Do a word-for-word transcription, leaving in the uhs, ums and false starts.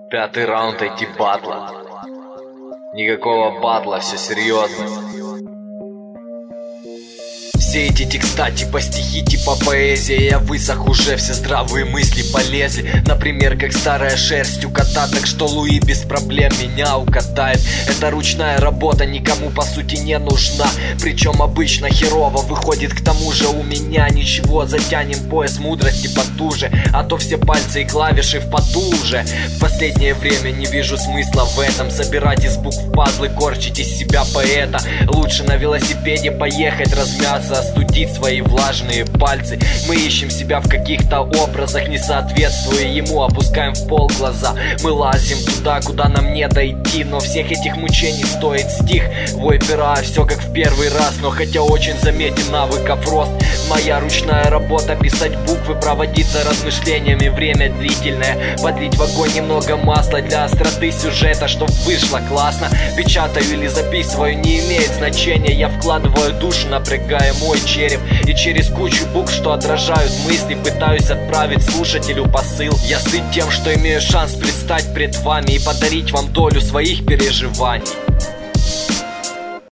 Пятый раунд ай ти батла. Никакого батла, все серьезно. Все эти текста типа стихи, типа поэзия. Я высох уже, все здравые мысли полезли. Например, как старая шерсть у кота. Так что Луи без проблем меня укатает. Эта ручная работа никому по сути не нужна. Причем обычно херово выходит. К тому же у меня ничего, затянем пояс мудрости потуже. А то все пальцы и клавиши в поту уже. В последнее время не вижу смысла в этом. Собирать из букв пазлы, корчить из себя поэта. Лучше на велосипеде поехать, размяться, остудить свои влажные пальцы. Мы ищем себя в каких-то образах, не соответствуя ему, опускаем в пол глаза. Мы лазим туда, куда нам не дойти, но всех этих мучений стоит стих. Вой пера, все как в первый раз, но хотя очень заметен навыков рост. Моя ручная работа, писать буквы, проводить за размышлениями, время длительное. Подлить в огонь немного масла для остроты сюжета, чтоб вышло классно. Печатаю или записываю, не имеет значения. Я вкладываю душу, напрягая мой череп, и через кучу букв, что отражают мысли, пытаюсь отправить слушателю посыл. Я сыт тем, что имею шанс предстать пред вами и подарить вам долю своих переживаний.